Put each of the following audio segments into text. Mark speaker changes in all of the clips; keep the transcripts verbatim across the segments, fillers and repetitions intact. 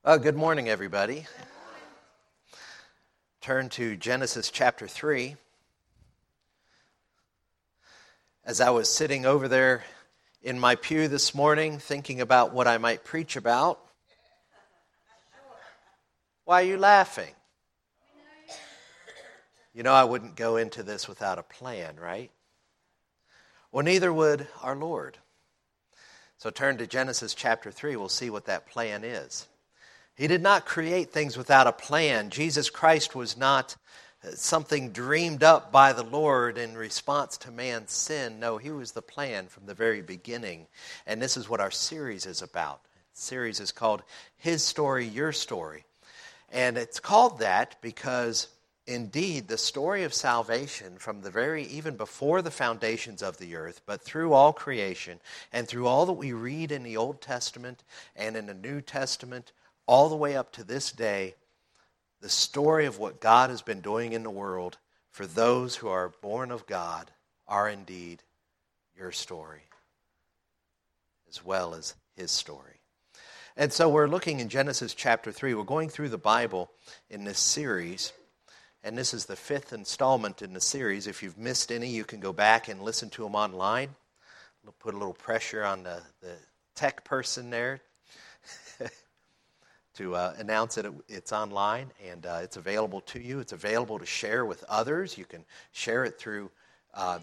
Speaker 1: Uh, good morning, everybody. Turn to Genesis chapter three. As I was sitting over there in my pew this morning, thinking about what I might preach about, why are you laughing? You know I wouldn't go into this without a plan, right? Well, neither would our Lord. So turn to Genesis chapter three. We'll see what that plan is. He did not create things without a plan. Jesus Christ was not something dreamed up by the Lord in response to man's sin. No, he was the plan from the very beginning. And this is what our series is about. The series is called His Story, Your Story. And it's called that because indeed the story of salvation from the very, even before the foundations of the earth, but through all creation and through all that we read in the Old Testament and in the New Testament, all the way up to this day, the story of what God has been doing in the world for those who are born of God are indeed your story, as well as His story. And so we're looking in Genesis chapter three. We're going through the Bible in this series, and this is the fifth installment in the series. If you've missed any, you can go back and listen to them online. We'll put a little pressure on the, the tech person there to uh, announce that it, it's online, and uh, it's available to you. It's available to share with others. You can share it through, uh,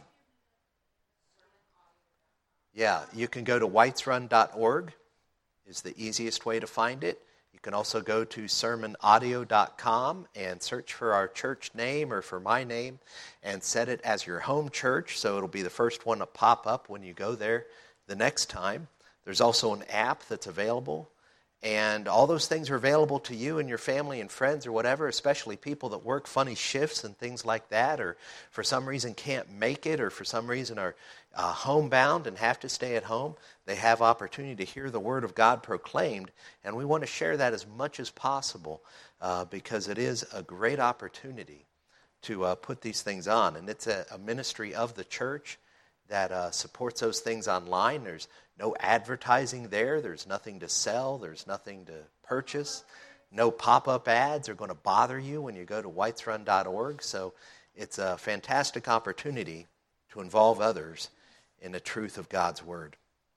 Speaker 1: yeah, you can go to whites run dot org is the easiest way to find it. You can also go to sermon audio dot com and search for our church name or for my name and set it as your home church, so it'll be the first one to pop up when you go there the next time. There's also an app that's available. And all those things are available to you and your family and friends or whatever, especially people that work funny shifts and things like that, or for some reason can't make it, or for some reason are uh, homebound and have to stay at home. They have opportunity to hear the Word of God proclaimed, and we want to share that as much as possible uh, because it is a great opportunity to uh, put these things on. And it's a, a ministry of the church that uh, supports those things online. There's no advertising there. There's nothing to sell. There's nothing to purchase. No pop-up ads are going to bother you when you go to whites run dot org. So it's a fantastic opportunity to involve others in the truth of God's Word.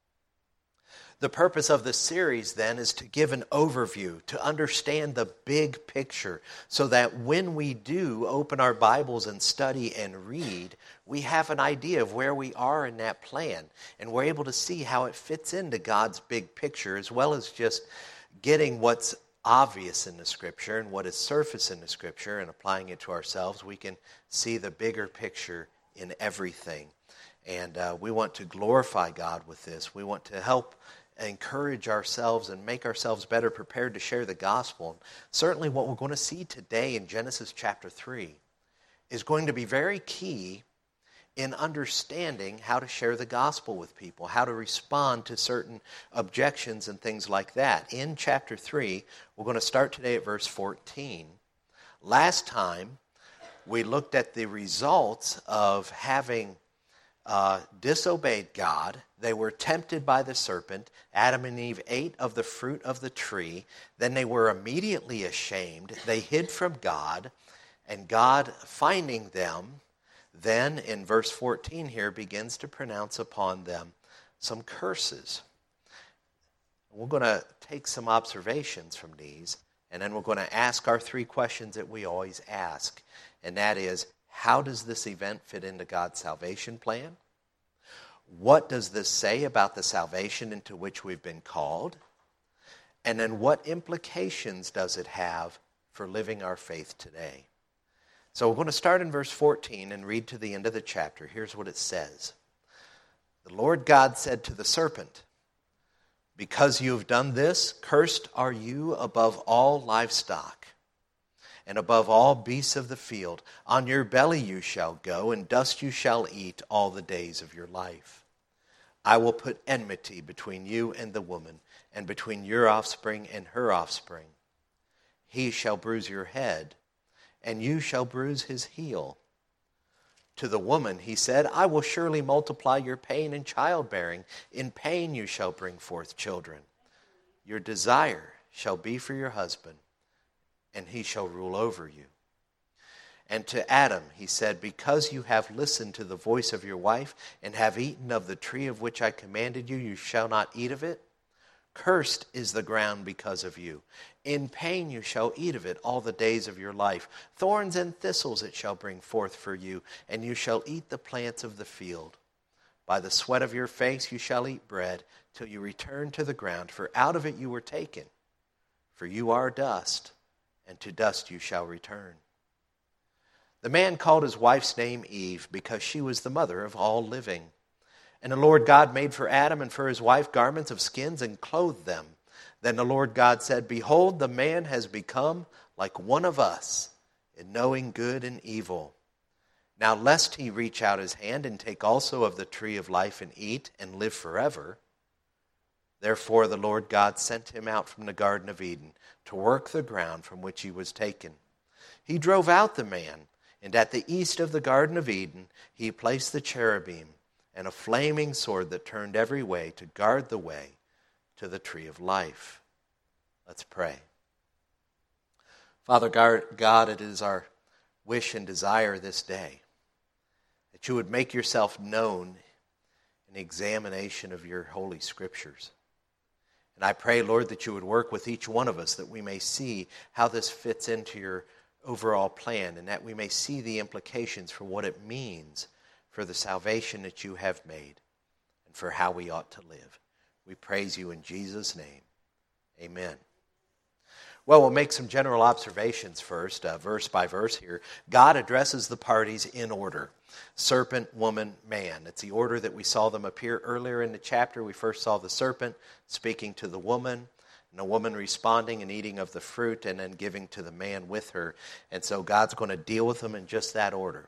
Speaker 1: The purpose of this series, then, is to give an overview, to understand the big picture, so that when we do open our Bibles and study and read, we have an idea of where we are in that plan, and we're able to see how it fits into God's big picture, as well as just getting what's obvious in the Scripture and what is surface in the Scripture and applying it to ourselves. We can see the bigger picture in everything. And uh, we want to glorify God with this. We want to help encourage ourselves and make ourselves better prepared to share the gospel. Certainly what we're going to see today in Genesis chapter three is going to be very key in understanding how to share the gospel with people, how to respond to certain objections and things like that. In chapter three, we're going to start today at verse fourteen. Last time, we looked at the results of having Uh, disobeyed God. They were tempted by the serpent. Adam and Eve ate of the fruit of the tree. Then they were immediately ashamed. They hid from God, and God, finding them, then in verse fourteen here begins to pronounce upon them some curses. We're going to take some observations from these, and then we're going to ask our three questions that we always ask, and that is, how does this event fit into God's salvation plan? What does this say about the salvation into which we've been called? And then what implications does it have for living our faith today? So we're going to start in verse fourteen and read to the end of the chapter. Here's what it says. The Lord God said to the serpent, "Because you have done this, cursed are you above all livestock, and above all beasts of the field. On your belly you shall go, and dust you shall eat all the days of your life. I will put enmity between you and the woman, and between your offspring and her offspring. He shall bruise your head, and you shall bruise his heel. To the woman he said, I will surely multiply your pain in childbearing. In pain you shall bring forth children. Your desire shall be for your husband, and he shall rule over you. And to Adam he said, because you have listened to the voice of your wife, and have eaten of the tree of which I commanded you, you shall not eat of it. Cursed is the ground because of you. In pain you shall eat of it all the days of your life. Thorns and thistles it shall bring forth for you, and you shall eat the plants of the field. By the sweat of your face you shall eat bread, till you return to the ground, for out of it you were taken. For you are dust, and to dust you shall return. The man called his wife's name Eve, because she was the mother of all living. And the Lord God made for Adam and for his wife garments of skins and clothed them. Then the Lord God said, behold, the man has become like one of us in knowing good and evil. Now lest he reach out his hand and take also of the tree of life and eat and live forever. Therefore the Lord God sent him out from the Garden of Eden to work the ground from which he was taken. He drove out the man, and at the east of the Garden of Eden he placed the cherubim and a flaming sword that turned every way to guard the way to the tree of life. Let's pray. Father God, it is our wish and desire this day that you would make yourself known in examination of your holy scriptures. And I pray, Lord, that you would work with each one of us, that we may see how this fits into your overall plan, and that we may see the implications for what it means for the salvation that you have made, and for how we ought to live. We praise you in Jesus' name. Amen. Well, we'll make some general observations first, uh, verse by verse here. God addresses the parties in order. Serpent, woman, man. It's the order that we saw them appear earlier in the chapter. We first saw the serpent speaking to the woman, and the woman responding and eating of the fruit, and then giving to the man with her. And so God's going to deal with them in just that order.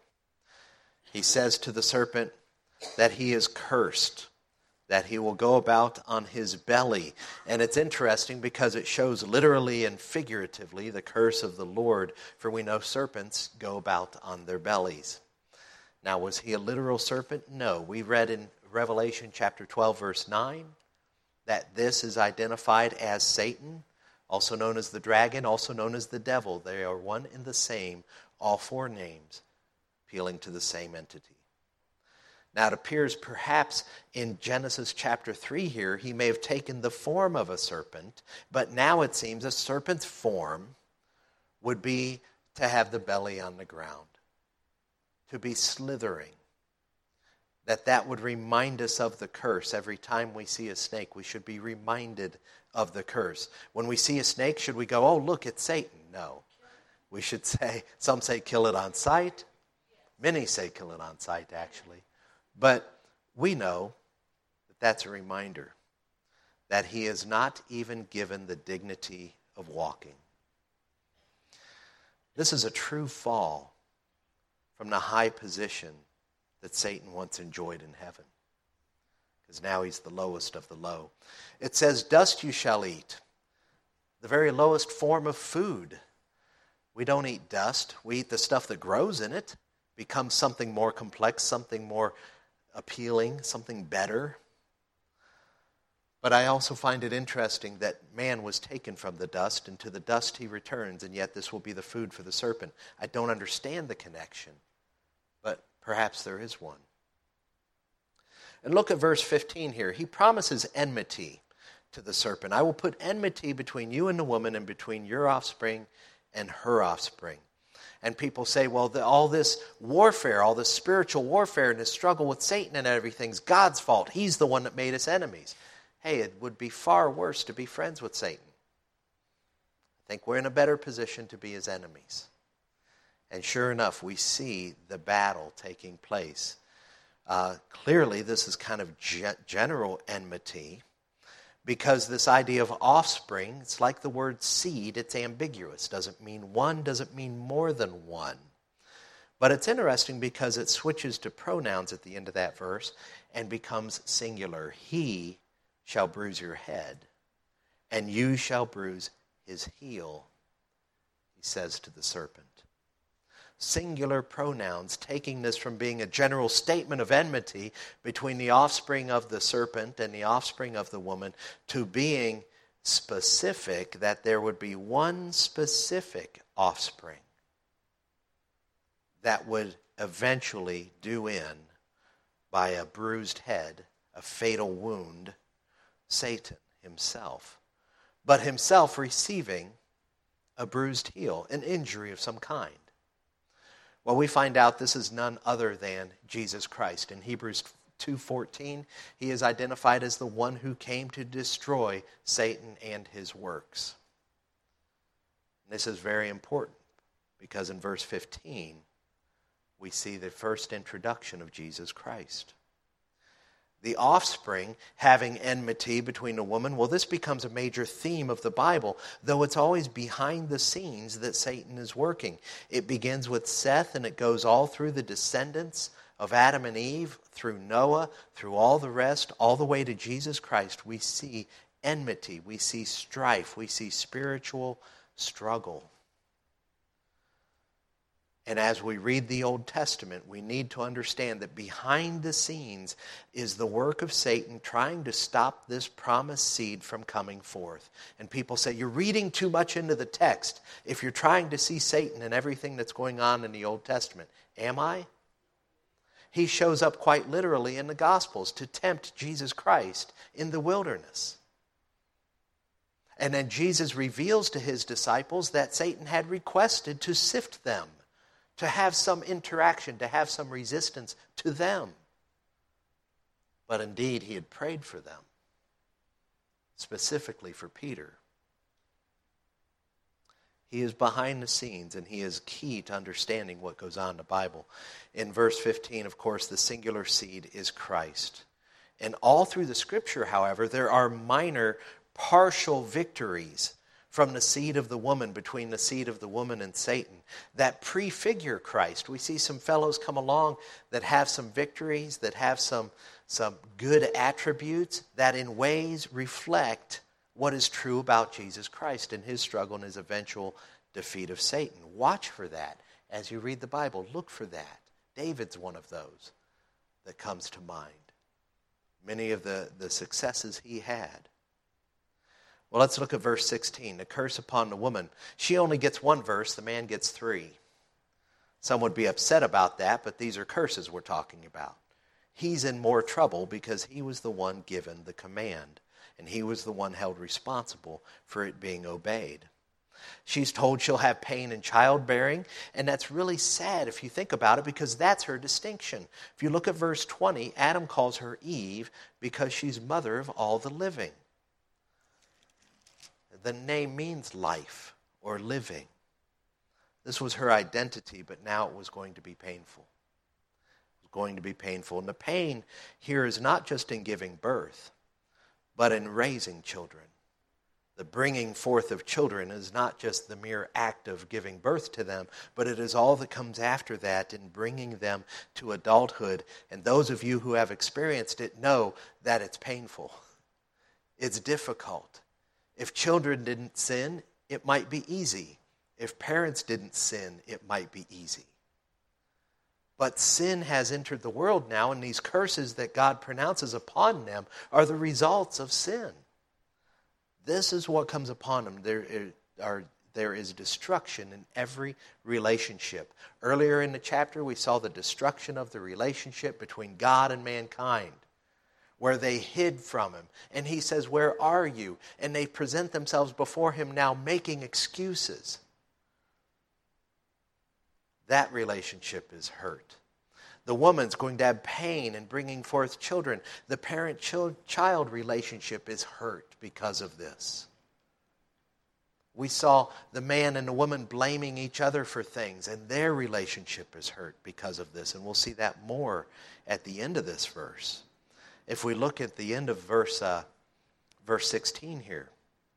Speaker 1: He says to the serpent that he is cursed, that he will go about on his belly. And it's interesting because it shows literally and figuratively the curse of the Lord, for we know serpents go about on their bellies. Now, was he a literal serpent? No. We read in Revelation chapter twelve, verse nine, that this is identified as Satan, also known as the dragon, also known as the devil. They are one and the same, all four names, appealing to the same entity. Now it appears perhaps in Genesis chapter three here, he may have taken the form of a serpent, but now it seems a serpent's form would be to have the belly on the ground, to be slithering. That that would remind us of the curse. Every time we see a snake, we should be reminded of the curse. When we see a snake, should we go, oh, look, it's Satan? No. We should say, some say kill it on sight. Many say kill it on sight, actually. But we know that that's a reminder that he is not even given the dignity of walking. This is a true fall from the high position that Satan once enjoyed in heaven, because now he's the lowest of the low. It says, dust you shall eat, the very lowest form of food. We don't eat dust. We eat the stuff that grows in it, becomes something more complex, something more appealing, something better. But I also find it interesting that man was taken from the dust, and to the dust he returns, and yet this will be the food for the serpent. I don't understand the connection, but perhaps there is one. And look at verse fifteen here. He promises enmity to the serpent. I will put enmity between you and the woman, and between your offspring and her offspring. And people say, well, the, all this warfare, all this spiritual warfare and this struggle with Satan and everything's God's fault. He's the one that made us enemies. Hey, it would be far worse to be friends with Satan. I think we're in a better position to be his enemies. And sure enough, we see the battle taking place. Uh, clearly, this is kind of ge- general enmity, because this idea of offspring, it's like the word seed, it's ambiguous. Does it mean one? Does it mean more than one? But it's interesting because it switches to pronouns at the end of that verse and becomes singular. He shall bruise your head, and you shall bruise his heel, he says to the serpent. Singular pronouns, taking this from being a general statement of enmity between the offspring of the serpent and the offspring of the woman to being specific that there would be one specific offspring that would eventually do in, by a bruised head, a fatal wound, Satan himself. But himself receiving a bruised heel, an injury of some kind. Well, we find out this is none other than Jesus Christ. In Hebrews two fourteen, he is identified as the one who came to destroy Satan and his works. And this is very important because in verse fifteen, we see the first introduction of Jesus Christ. The offspring having enmity between a woman, well, this becomes a major theme of the Bible, though it's always behind the scenes that Satan is working. It begins with Seth and it goes all through the descendants of Adam and Eve, through Noah, through all the rest, all the way to Jesus Christ. We see enmity, we see strife, we see spiritual struggle. And as we read the Old Testament, we need to understand that behind the scenes is the work of Satan trying to stop this promised seed from coming forth. And people say, you're reading too much into the text if you're trying to see Satan and everything that's going on in the Old Testament. Am I? He shows up quite literally in the Gospels to tempt Jesus Christ in the wilderness. And then Jesus reveals to his disciples that Satan had requested to sift them, to have some interaction, to have some resistance to them. But indeed, he had prayed for them, specifically for Peter. He is behind the scenes, and he is key to understanding what goes on in the Bible. In verse fifteen, of course, the singular seed is Christ. And all through the Scripture, however, there are minor, partial victories from the seed of the woman, between the seed of the woman and Satan, that prefigure Christ. We see some fellows come along that have some victories, that have some, some good attributes, that in ways reflect what is true about Jesus Christ and his struggle and his eventual defeat of Satan. Watch for that as you read the Bible. Look for that. David's one of those that comes to mind. Many of the, the successes he had. Well, let's look at verse sixteen. The curse upon the woman. She only gets one verse. The man gets three. Some would be upset about that, but these are curses we're talking about. He's in more trouble because he was the one given the command, and he was the one held responsible for it being obeyed. She's told she'll have pain in childbearing, and that's really sad if you think about it, because that's her distinction. If you look at verse twenty, Adam calls her Eve because she's mother of all the living. The name means life or living. This was her identity, but now it was going to be painful. It was going to be painful. And the pain here is not just in giving birth, but in raising children. The bringing forth of children is not just the mere act of giving birth to them, but it is all that comes after that in bringing them to adulthood. And those of you who have experienced it know that it's painful. It's difficult. If children didn't sin, it might be easy. If parents didn't sin, it might be easy. But sin has entered the world now, and these curses that God pronounces upon them are the results of sin. This is what comes upon them. There are, there is destruction in every relationship. Earlier in the chapter, we saw the destruction of the relationship between God and mankind, where they hid from him. And he says, where are you? And they present themselves before him now making excuses. That relationship is hurt. The woman's going to have pain in bringing forth children. The parent-child relationship is hurt because of this. We saw the man and the woman blaming each other for things, and their relationship is hurt because of this. And we'll see that more at the end of this verse. If we look at the end of verse uh, verse sixteen here,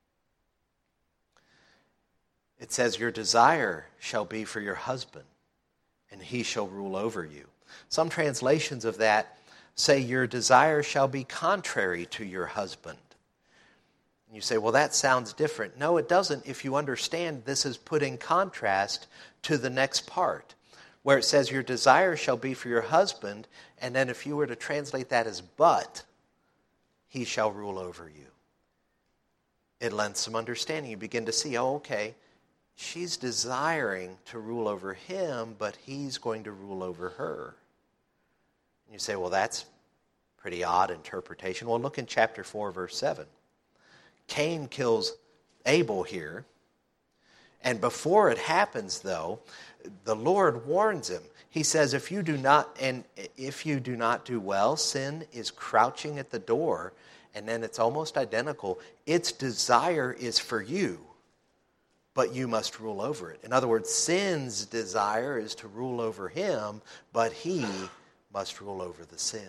Speaker 1: it says, your desire shall be for your husband, and he shall rule over you. Some translations of that say your desire shall be contrary to your husband. And you say, well, that sounds different. No, it doesn't, if you understand this is put in contrast to the next part, where it says your desire shall be for your husband, and then if you were to translate that as but, he shall rule over you. it lends some understanding. You begin to see, oh, okay, she's desiring to rule over him, but he's going to rule over her. And you say, well, that's pretty odd interpretation. Well, look in chapter four, verse seven. Cain kills Abel here. And before it happens, though, the Lord warns him. He says, if you do not, and if you do not do well, sin is crouching at the door. And then it's almost identical. Its desire is for you, but you must rule over it. In other words, sin's desire is to rule over him, but he must rule over the sin.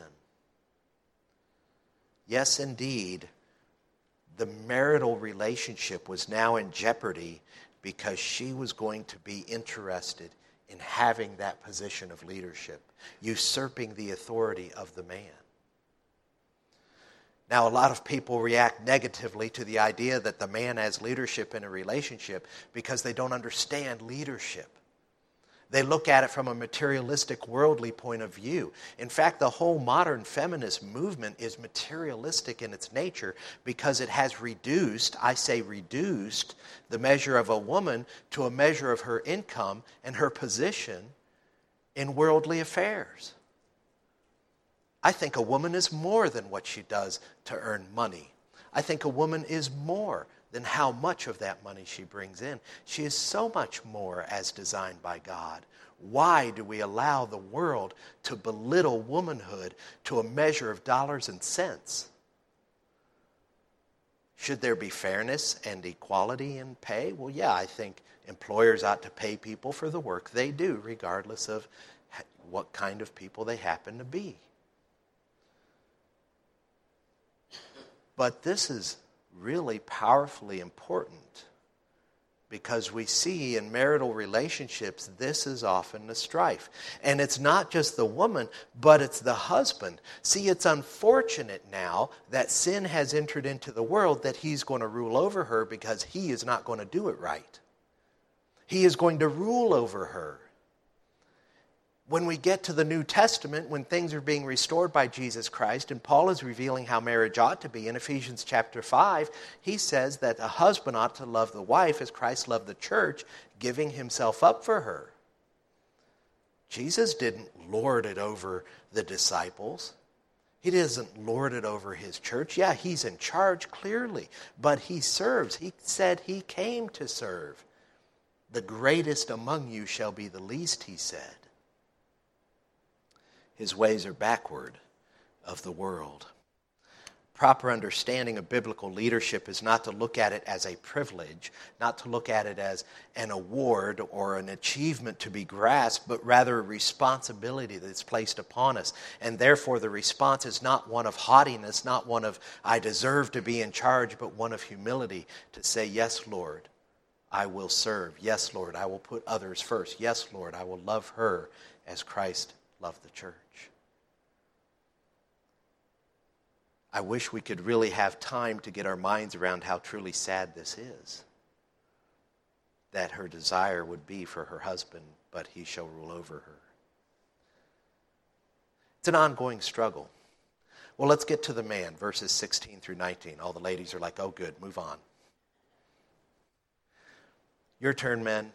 Speaker 1: Yes, indeed, the marital relationship was now in jeopardy because she was going to be interested in having that position of leadership, usurping the authority of the man. Now, a lot of people react negatively to the idea that the man has leadership in a relationship because they don't understand leadership. They look at it from a materialistic, worldly point of view. In fact, the whole modern feminist movement is materialistic in its nature because it has reduced, I say reduced, the measure of a woman to a measure of her income and her position in worldly affairs. I think a woman is more than what she does to earn money. I think a woman is more than how much of that money she brings in. She is so much more as designed by God. Why do we allow the world to belittle womanhood to a measure of dollars and cents? Should there be fairness and equality in pay? Well, yeah, I think employers ought to pay people for the work they do, regardless of what kind of people they happen to be. But this is really powerfully important because we see in marital relationships this is often the strife. And it's not just the woman, but it's the husband. See, it's unfortunate now that sin has entered into the world that he's going to rule over her because he is not going to do it right. He is going to rule over her. When we get to the New Testament, when things are being restored by Jesus Christ, and Paul is revealing how marriage ought to be, in Ephesians chapter five, he says that a husband ought to love the wife as Christ loved the church, giving himself up for her. Jesus didn't lord it over the disciples. He doesn't lord it over his church. Yeah, he's in charge clearly, but he serves. He said he came to serve. The greatest among you shall be the least, he said. His ways are backward of the world. Proper understanding of biblical leadership is not to look at it as a privilege, not to look at it as an award or an achievement to be grasped, but rather a responsibility that's placed upon us. And therefore the response is not one of haughtiness, not one of I deserve to be in charge, but one of humility to say, yes, Lord, I will serve. Yes, Lord, I will put others first. Yes, Lord, I will love her as Christ loved the church. I wish we could really have time to get our minds around how truly sad this is. That her desire would be for her husband, but he shall rule over her. It's an ongoing struggle. Well, let's get to the man, verses sixteen through nineteen. All the ladies are like, oh good, move on. Your turn, men.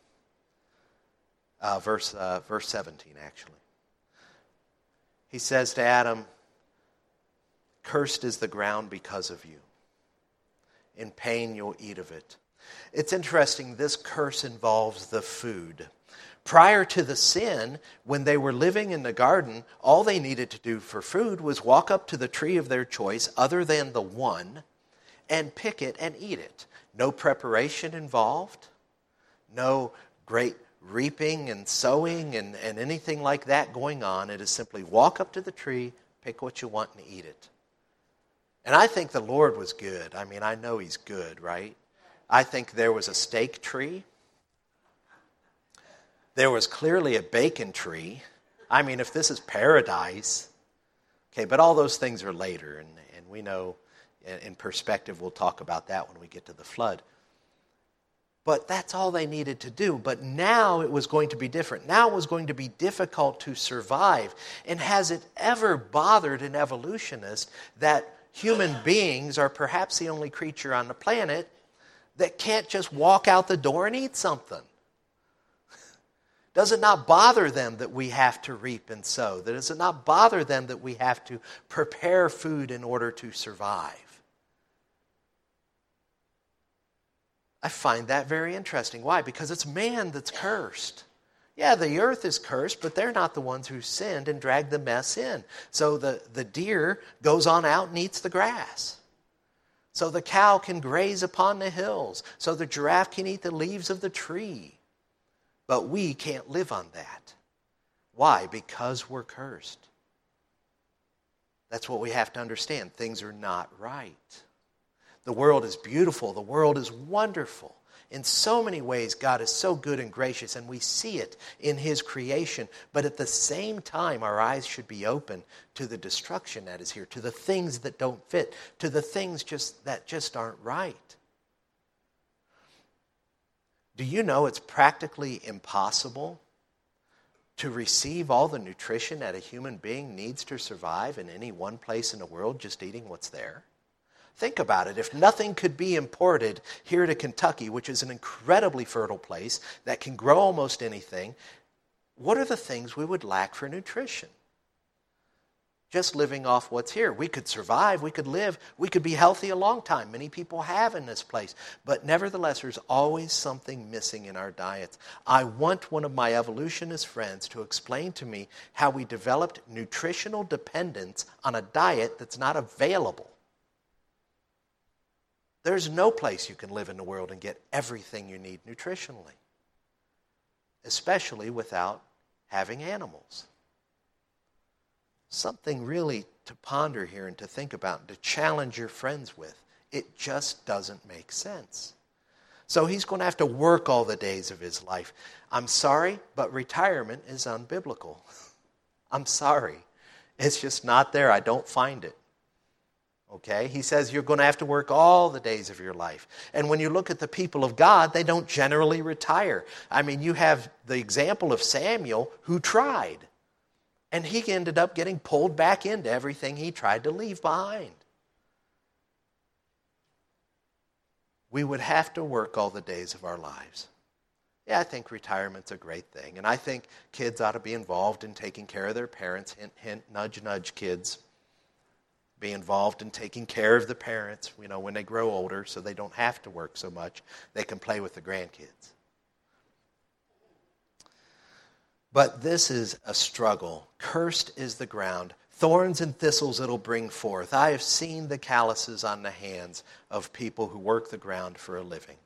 Speaker 1: Uh, verse, uh, verse seventeen, actually. He says to Adam, cursed is the ground because of you. In pain you'll eat of it. It's interesting, this curse involves the food. Prior to the sin, when they were living in the garden, all they needed to do for food was walk up to the tree of their choice, other than the one, and pick it and eat it. No preparation involved. No great reaping and sowing and, and anything like that going on. It is simply walk up to the tree, pick what you want, and eat it. And I think the Lord was good. I mean, I know he's good, right? I think there was a steak tree. There was clearly a bacon tree. I mean, if this is paradise. Okay, but all those things are later, and, and we know in perspective, we'll talk about that when we get to the flood. But that's all they needed to do. But now it was going to be different. Now it was going to be difficult to survive. And has it ever bothered an evolutionist that human beings are perhaps the only creature on the planet that can't just walk out the door and eat something. Does it not bother them that we have to reap and sow? Does it not bother them that we have to prepare food in order to survive? I find that very interesting. Why? Because it's man that's cursed. Yeah, the earth is cursed, but they're not the ones who sinned and dragged the mess in. So the, the deer goes on out and eats the grass. So the cow can graze upon the hills. So the giraffe can eat the leaves of the tree. But we can't live on that. Why? Because we're cursed. That's what we have to understand. Things are not right. The world is beautiful. The world is wonderful. In so many ways, God is so good and gracious, and we see it in His creation. But at the same time, our eyes should be open to the destruction that is here, to the things that don't fit, to the things just that just aren't right. Do you know it's practically impossible to receive all the nutrition that a human being needs to survive in any one place in the world just eating what's there? Think about it. If nothing could be imported here to Kentucky, which is an incredibly fertile place that can grow almost anything, what are the things we would lack for nutrition? Just living off what's here. We could survive, we could live, we could be healthy a long time. Many people have in this place. But nevertheless, there's always something missing in our diets. I want one of my evolutionist friends to explain to me how we developed nutritional dependence on a diet that's not available. There's no place you can live in the world and get everything you need nutritionally, especially without having animals. Something really to ponder here and to think about and to challenge your friends with. It just doesn't make sense. So he's going to have to work all the days of his life. I'm sorry, but retirement is unbiblical. I'm sorry. It's just not there. I don't find it. Okay? He says you're going to have to work all the days of your life. And when you look at the people of God, they don't generally retire. I mean, you have the example of Samuel who tried. And he ended up getting pulled back into everything he tried to leave behind. We would have to work all the days of our lives. Yeah, I think retirement's a great thing. And I think kids ought to be involved in taking care of their parents. Hint, hint, nudge, nudge, kids. Be involved in taking care of the parents, you know, when they grow older so they don't have to work so much. They can play with the grandkids. But this is a struggle. Cursed is the ground. Thorns and thistles it'll bring forth. I have seen the calluses on the hands of people who work the ground for a living.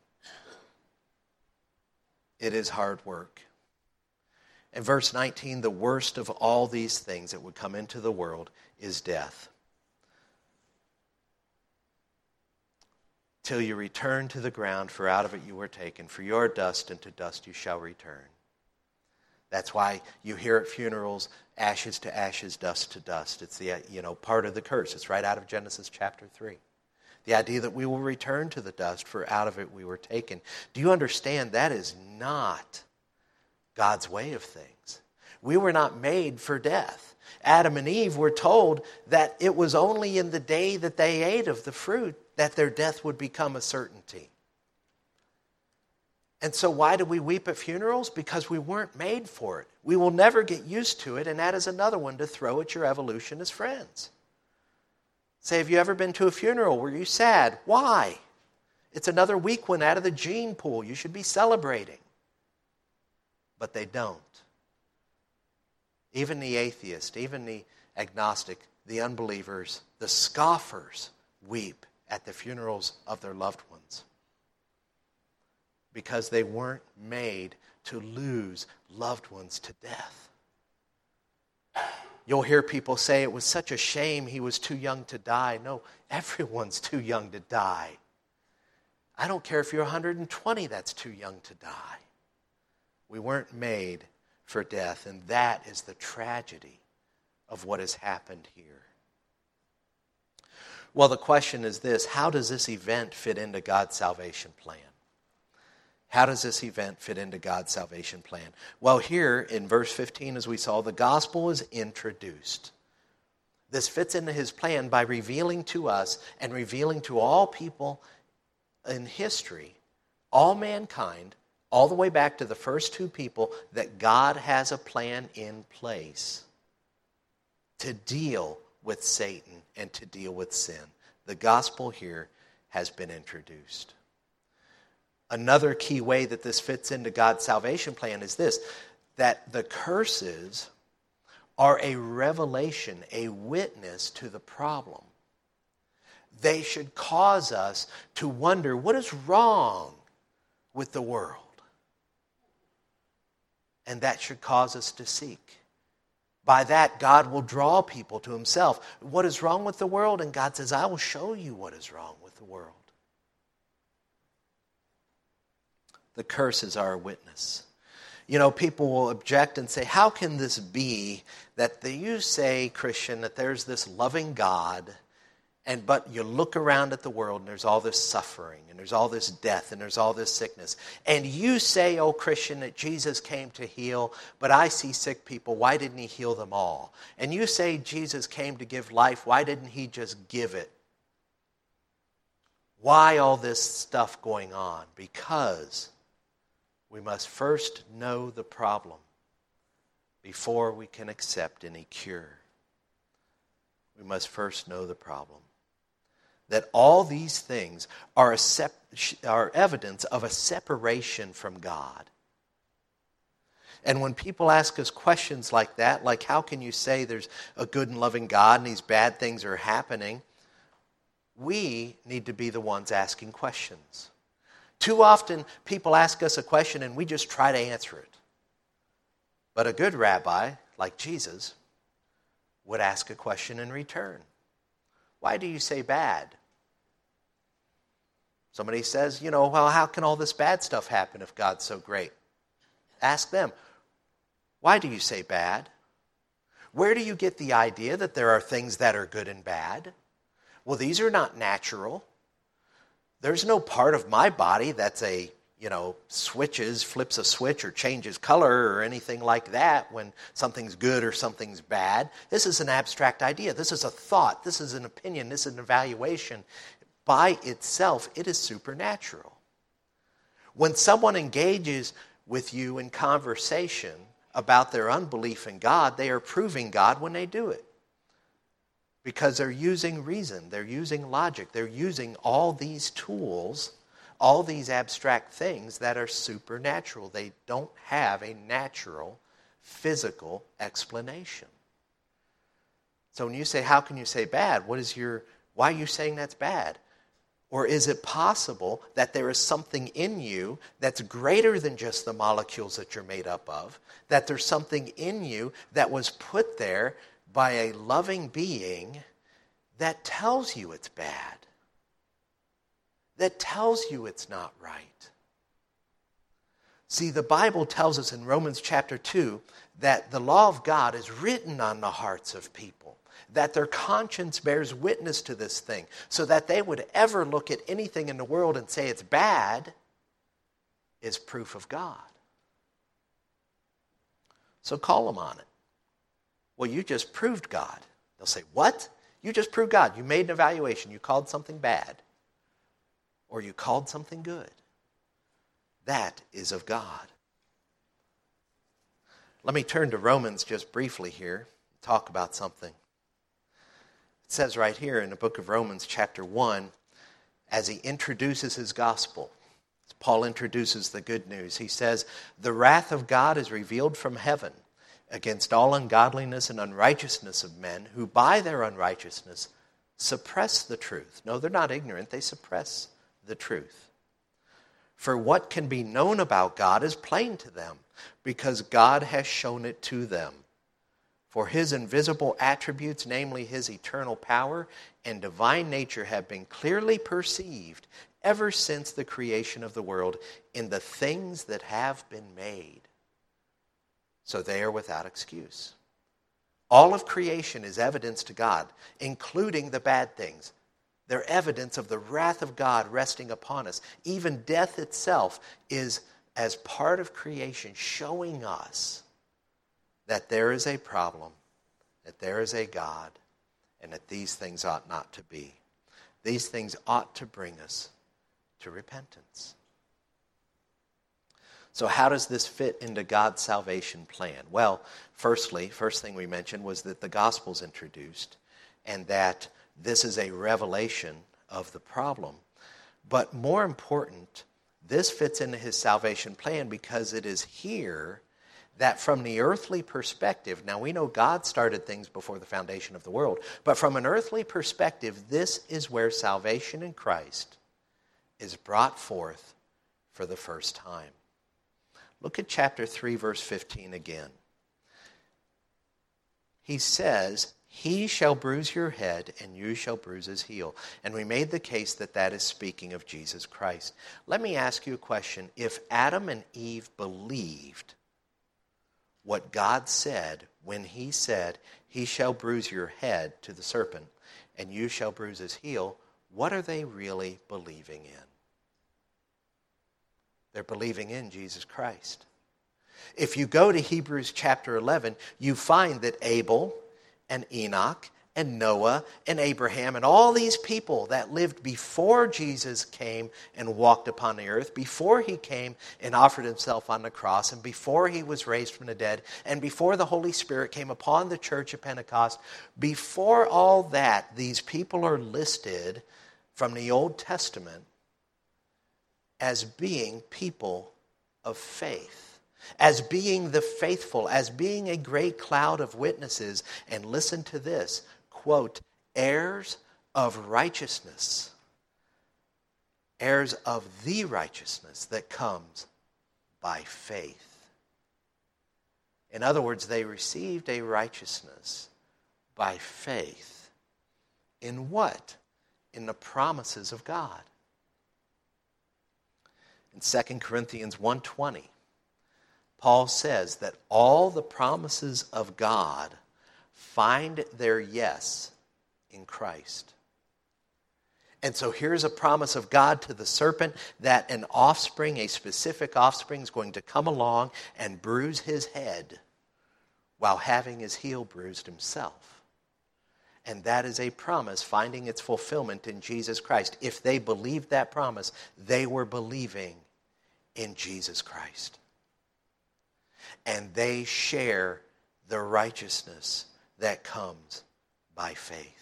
Speaker 1: It is hard work. In verse nineteen, the worst of all these things that would come into the world is death. Till you return to the ground, for out of it you were taken. For your dust, and to dust you shall return. That's why you hear at funerals, ashes to ashes, dust to dust. It's the, you know, part of the curse. It's right out of Genesis chapter three. The idea that we will return to the dust, for out of it we were taken. Do you understand that is not God's way of things? We were not made for death. Adam and Eve were told that it was only in the day that they ate of the fruit that their death would become a certainty. And so why do we weep at funerals? Because we weren't made for it. We will never get used to it, and that is another one to throw at your evolutionist friends. Say, have you ever been to a funeral? Were you sad? Why? It's another weak one out of the gene pool. You should be celebrating. But they don't. Even the atheist, even the agnostic, the unbelievers, the scoffers weep at the funerals of their loved ones. Because they weren't made to lose loved ones to death. You'll hear people say it was such a shame he was too young to die. No, everyone's too young to die. I don't care if you're one hundred twenty, that's too young to die. We weren't made for death, and that is the tragedy of what has happened here. Well, the question is this: how does this event fit into God's salvation plan? How does this event fit into God's salvation plan? Well, here in verse fifteen, as we saw, the gospel is introduced. This fits into his plan by revealing to us and revealing to all people in history, all mankind, all the way back to the first two people, that God has a plan in place to deal with Satan and to deal with sin. The gospel here has been introduced. Another key way that this fits into God's salvation plan is this, that the curses are a revelation, a witness to the problem. They should cause us to wonder what is wrong with the world. And that should cause us to seek. By that, God will draw people to himself. What is wrong with the world? And God says, I will show you what is wrong with the world. The curses are a witness. You know, people will object and say, how can this be that the, you say, Christian, that there's this loving God, and but you look around at the world and there's all this suffering and there's all this death and there's all this sickness. And you say, oh Christian, that Jesus came to heal, but I see sick people. Why didn't he heal them all? And you say Jesus came to give life. Why didn't he just give it? Why all this stuff going on? Because we must first know the problem before we can accept any cure. We must first know the problem. That all these things are, a sep- are evidence of a separation from God. And when people ask us questions like that, like how can you say there's a good and loving God and these bad things are happening, we need to be the ones asking questions. Too often people ask us a question and we just try to answer it. But a good rabbi, like Jesus, would ask a question in return. Why do you say bad? Somebody says, you know, well, how can all this bad stuff happen if God's so great? Ask them, why do you say bad? Where do you get the idea that there are things that are good and bad? Well, these are not natural. There's no part of my body that's a, you know, switches, flips a switch or changes color or anything like that when something's good or something's bad. This is an abstract idea. This is a thought. This is an opinion. This is an evaluation. By itself, it is supernatural. When someone engages with you in conversation about their unbelief in God, they are proving God when they do it. Because they're using reason, they're using logic, they're using all these tools, all these abstract things that are supernatural. They don't have a natural, physical explanation. So when you say, how can you say bad? What is your, why are you saying that's bad? Or is it possible that there is something in you that's greater than just the molecules that you're made up of? That there's something in you that was put there by a loving being that tells you it's bad, that tells you it's not right. See, the Bible tells us in Romans chapter two that the law of God is written on the hearts of people, that their conscience bears witness to this thing, so that they would ever look at anything in the world and say it's bad is proof of God. So call them on it. Well, you just proved God. They'll say, what? You just proved God. You made an evaluation. You called something bad. Or you called something good. That is of God. Let me turn to Romans just briefly here and talk about something. It says right here in the book of Romans chapter one, as he introduces his gospel, as Paul introduces the good news, he says, the wrath of God is revealed from heaven against all ungodliness and unrighteousness of men who by their unrighteousness suppress the truth. No, they're not ignorant. They suppress the truth. For what can be known about God is plain to them, because God has shown it to them. For his invisible attributes, namely his eternal power and divine nature, have been clearly perceived ever since the creation of the world in the things that have been made. So they are without excuse. All of creation is evidence to God, including the bad things. They're evidence of the wrath of God resting upon us. Even death itself is, as part of creation, showing us that there is a problem, that there is a God, and that these things ought not to be. These things ought to bring us to repentance. So how does this fit into God's salvation plan? Well, firstly, first thing we mentioned was that the gospel's introduced and that this is a revelation of the problem. But more important, this fits into his salvation plan because it is here that from the earthly perspective, now we know God started things before the foundation of the world, but from an earthly perspective, this is where salvation in Christ is brought forth for the first time. Look at chapter three, verse fifteen again. He says, "He shall bruise your head, and you shall bruise his heel." And we made the case that that is speaking of Jesus Christ. Let me ask you a question. If Adam and Eve believed what God said when he said, "He shall bruise your head," to the serpent, "and you shall bruise his heel," what are they really believing in? They're believing in Jesus Christ. If you go to Hebrews chapter eleven, you find that Abel and Enoch and Noah and Abraham and all these people that lived before Jesus came and walked upon the earth, before he came and offered himself on the cross, and before he was raised from the dead, and before the Holy Spirit came upon the church at Pentecost, before all that, these people are listed from the Old Testament as being people of faith, as being the faithful, as being a great cloud of witnesses. And listen to this, quote, heirs of righteousness, heirs of the righteousness that comes by faith. In other words, they received a righteousness by faith. In what? In the promises of God. In Second Corinthians one twenty, Paul says that all the promises of God find their yes in Christ. And so here's a promise of God to the serpent that an offspring, a specific offspring, is going to come along and bruise his head while having his heel bruised himself. And that is a promise finding its fulfillment in Jesus Christ. If they believed that promise, they were believing in Jesus Christ. And they share the righteousness that comes by faith.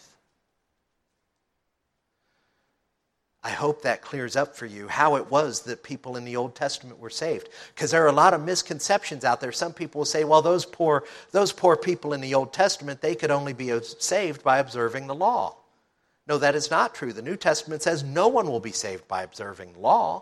Speaker 1: I hope that clears up for you how it was that people in the Old Testament were saved. Because there are a lot of misconceptions out there. Some people will say, well, those poor, those poor people in the Old Testament, they could only be saved by observing the law. No, that is not true. The New Testament says no one will be saved by observing the law.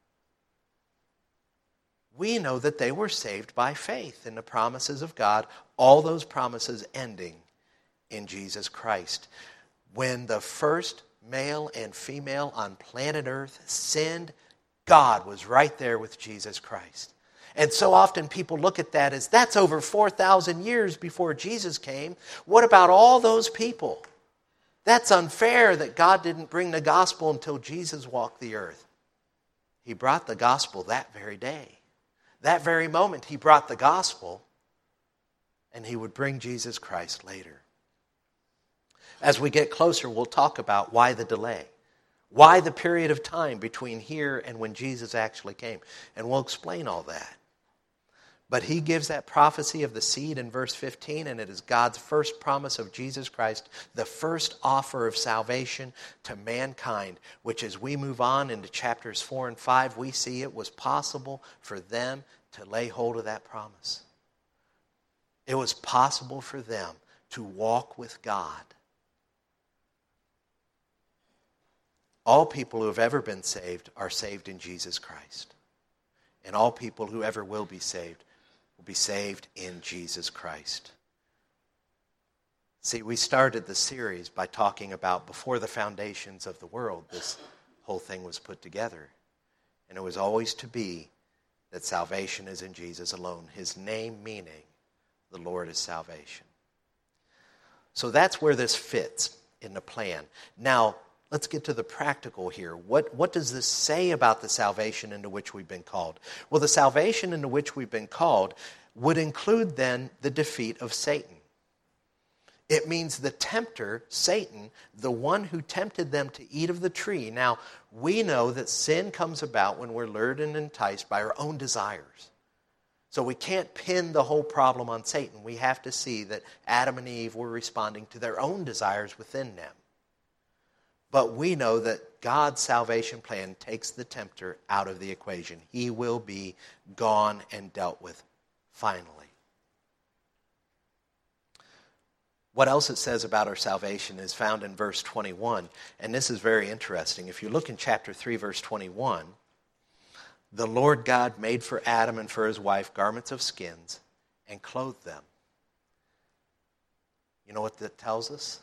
Speaker 1: We know that they were saved by faith in the promises of God, all those promises ending in Jesus Christ. When the first male and female on planet Earth sinned, God was right there with Jesus Christ. And so often people look at that as, that's over four thousand years before Jesus came. What about all those people? That's unfair that God didn't bring the gospel until Jesus walked the earth. He brought the gospel that very day. That very moment he brought the gospel, and he would bring Jesus Christ later. As we get closer, we'll talk about why the delay. Why the period of time between here and when Jesus actually came. And we'll explain all that. But he gives that prophecy of the seed in verse fifteen, and it is God's first promise of Jesus Christ, the first offer of salvation to mankind, which as we move on into chapters four and five, we see it was possible for them to lay hold of that promise. It was possible for them to walk with God. All people who have ever been saved are saved in Jesus Christ. And all people who ever will be saved will be saved in Jesus Christ. See, we started the series by talking about before the foundations of the world, this whole thing was put together. And it was always to be that salvation is in Jesus alone. His name meaning the Lord is salvation. So that's where this fits in the plan. Now, let's get to the practical here. What, what does this say about the salvation into which we've been called? Well, the salvation into which we've been called would include then the defeat of Satan. It means the tempter, Satan, the one who tempted them to eat of the tree. Now, we know that sin comes about when we're lured and enticed by our own desires. So we can't pin the whole problem on Satan. We have to see that Adam and Eve were responding to their own desires within them. But we know that God's salvation plan takes the tempter out of the equation. He will be gone and dealt with finally. What else it says about our salvation is found in verse twenty-one. And this is very interesting. If you look in chapter three, verse twenty-one, the Lord God made for Adam and for his wife garments of skins and clothed them. You know what that tells us?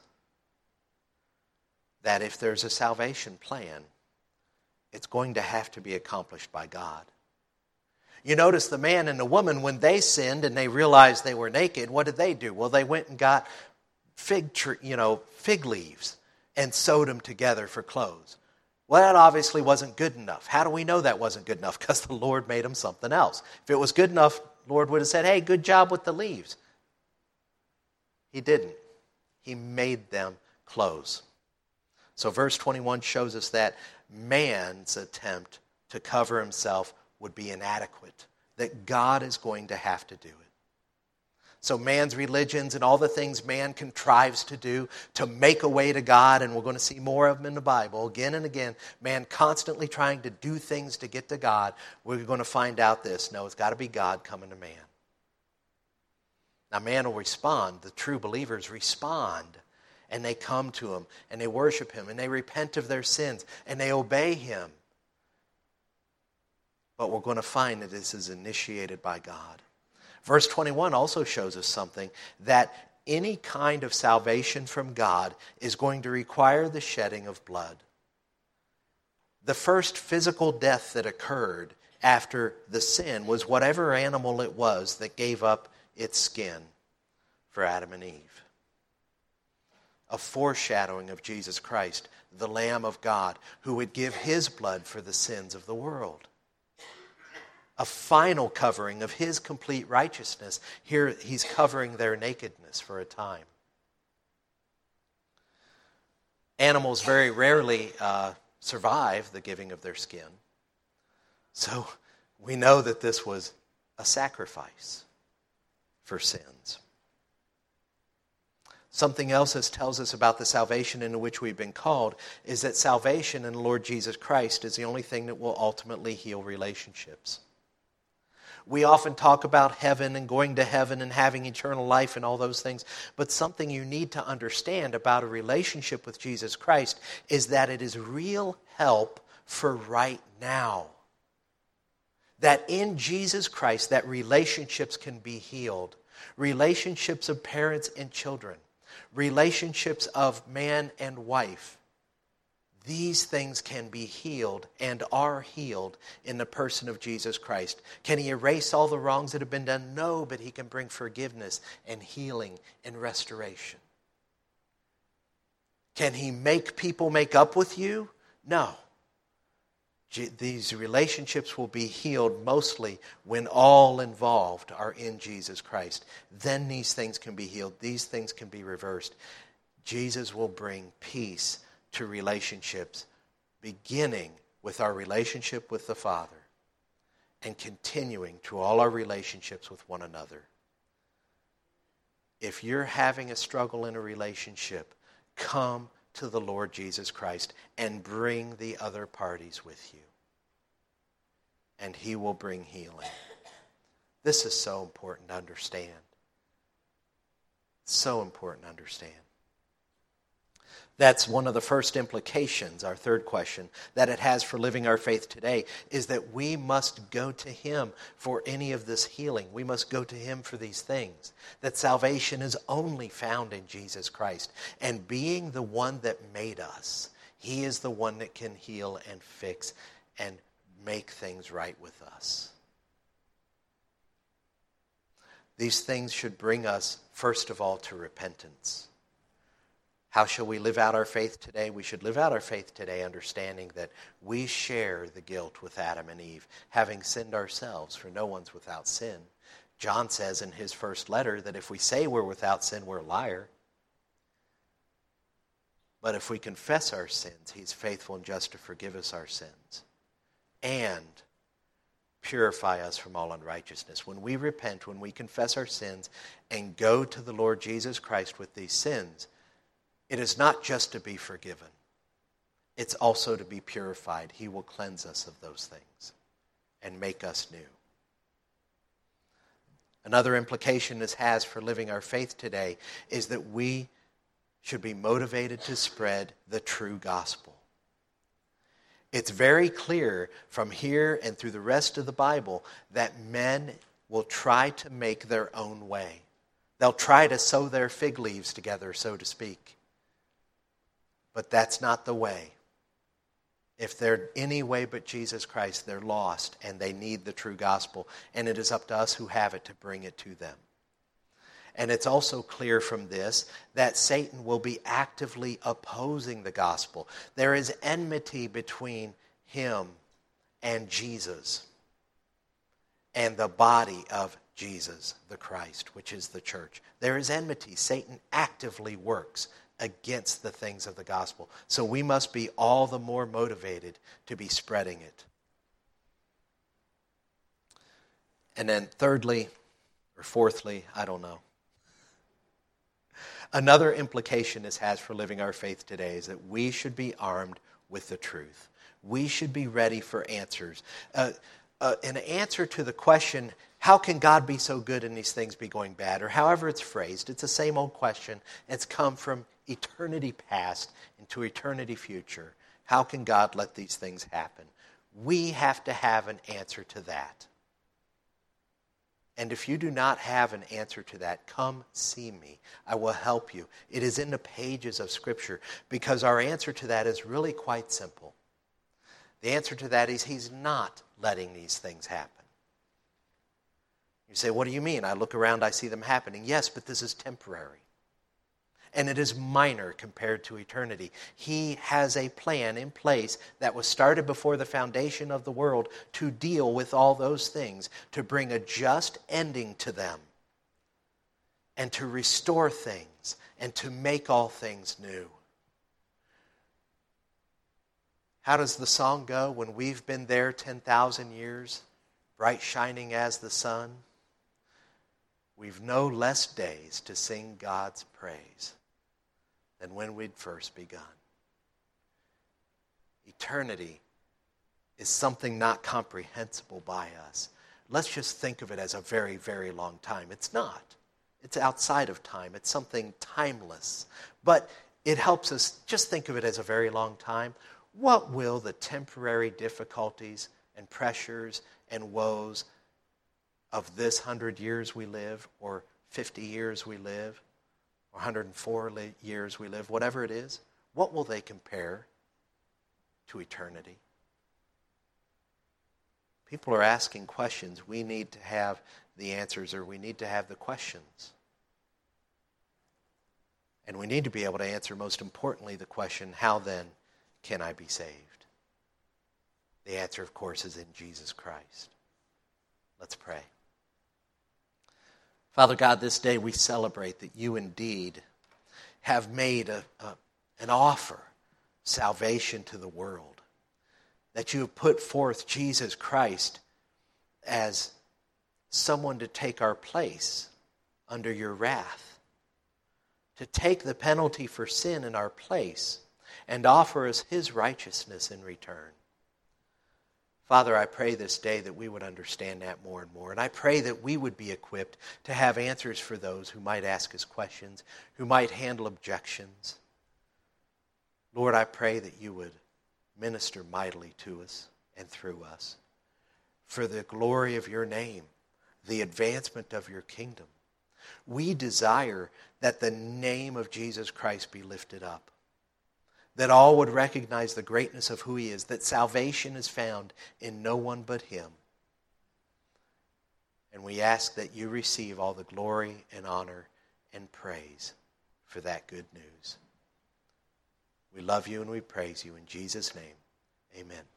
Speaker 1: That if there's a salvation plan, it's going to have to be accomplished by God. You notice the man and the woman, when they sinned and they realized they were naked, what did they do? Well, they went and got fig tree, you know, fig leaves and sewed them together for clothes. Well, that obviously wasn't good enough. How do we know that wasn't good enough? Because the Lord made them something else. If it was good enough, the Lord would have said, hey, good job with the leaves. He didn't. He made them clothes. So verse twenty-one shows us that man's attempt to cover himself would be inadequate, that God is going to have to do it. So man's religions and all the things man contrives to do to make a way to God, and we're going to see more of them in the Bible again and again, man constantly trying to do things to get to God, we're going to find out this. No, it's got to be God coming to man. Now man will respond. The true believers respond, and they come to him, and they worship him, and they repent of their sins, and they obey him. But we're going to find that this is initiated by God. Verse twenty-one also shows us something, that any kind of salvation from God is going to require the shedding of blood. The first physical death that occurred after the sin was whatever animal it was that gave up its skin for Adam and Eve. A foreshadowing of Jesus Christ, the Lamb of God, who would give his blood for the sins of the world. A final covering of his complete righteousness. Here he's covering their nakedness for a time. Animals very rarely uh, survive the giving of their skin. So we know that this was a sacrifice for sins. Something else that tells us about the salvation into which we've been called is that salvation in the Lord Jesus Christ is the only thing that will ultimately heal relationships. We often talk about heaven and going to heaven and having eternal life and all those things. But something you need to understand about a relationship with Jesus Christ is that it is real help for right now. That in Jesus Christ, that relationships can be healed. Relationships of parents and children. Relationships of man and wife. These things can be healed and are healed in the person of Jesus Christ. Can he erase all the wrongs that have been done? No, but he can bring forgiveness and healing and restoration. Can he make people make up with you? No. These relationships will be healed mostly when all involved are in Jesus Christ. Then these things can be healed. These things can be reversed. Jesus will bring peace to relationships, beginning with our relationship with the Father and continuing to all our relationships with one another. If you're having a struggle in a relationship, come to the Lord Jesus Christ and bring the other parties with you. And he will bring healing. This is so important to understand. So important to understand. That's one of the first implications, our third question, that it has for living our faith today, is that we must go to him for any of this healing. We must go to him for these things. That salvation is only found in Jesus Christ. And being the one that made us, he is the one that can heal and fix and make things right with us. These things should bring us, first of all, to repentance. How shall we live out our faith today? We should live out our faith today understanding that we share the guilt with Adam and Eve, having sinned ourselves, for no one's without sin. John says in his first letter that if we say we're without sin, we're a liar. But if we confess our sins, he's faithful and just to forgive us our sins and purify us from all unrighteousness. When we repent, when we confess our sins and go to the Lord Jesus Christ with these sins, it is not just to be forgiven. It's also to be purified. He will cleanse us of those things and make us new. Another implication this has for living our faith today is that we should be motivated to spread the true gospel. It's very clear from here and through the rest of the Bible that men will try to make their own way. They'll try to sew their fig leaves together, so to speak. But that's not the way. If they're any way but Jesus Christ, they're lost and they need the true gospel. And it is up to us who have it to bring it to them. And it's also clear from this that Satan will be actively opposing the gospel. There is enmity between him and Jesus and the body of Jesus, the Christ, which is the church. There is enmity. Satan actively works against the things of the gospel. So we must be all the more motivated to be spreading it. And then thirdly, or fourthly, I don't know. Another implication this has for living our faith today is that we should be armed with the truth. We should be ready for answers. Uh, uh, an answer to the question, how can God be so good and these things be going bad? Or however it's phrased, it's the same old question. It's come from eternity past into eternity future. How can God let these things happen? We have to have an answer to that. And if you do not have an answer to that, come see me. I will help you. It is in the pages of Scripture because our answer to that is really quite simple. The answer to that is he's not letting these things happen. You say, what do you mean? I look around, I see them happening. Yes, but this is temporary. And it is minor compared to eternity. He has a plan in place that was started before the foundation of the world to deal with all those things, to bring a just ending to them, and to restore things, and to make all things new. How does the song go? When we've been there ten thousand years, bright shining as the sun, we've no less days to sing God's praise than when we'd first begun. Eternity is something not comprehensible by us. Let's just think of it as a very, very long time. It's not. It's outside of time. It's something timeless. But it helps us just think of it as a very long time. What will the temporary difficulties and pressures and woes of this hundred years we live, or fifty years we live, or one hundred four years we live, whatever it is, what will they compare to eternity? People are asking questions. We need to have the answers, or we need to have the questions. And we need to be able to answer, most importantly, the question, how then can I be saved? The answer, of course, is in Jesus Christ. Let's pray. Father God, this day we celebrate that you indeed have made a, a, an offer, salvation to the world. That you have put forth Jesus Christ as someone to take our place under your wrath. To take the penalty for sin in our place and offer us his righteousness in return. Father, I pray this day that we would understand that more and more. And I pray that we would be equipped to have answers for those who might ask us questions, who might handle objections. Lord, I pray that you would minister mightily to us and through us for the glory of your name, the advancement of your kingdom. We desire that the name of Jesus Christ be lifted up, that all would recognize the greatness of who he is, that salvation is found in no one but him. And we ask that you receive all the glory and honor and praise for that good news. We love you and we praise you in Jesus' name. Amen.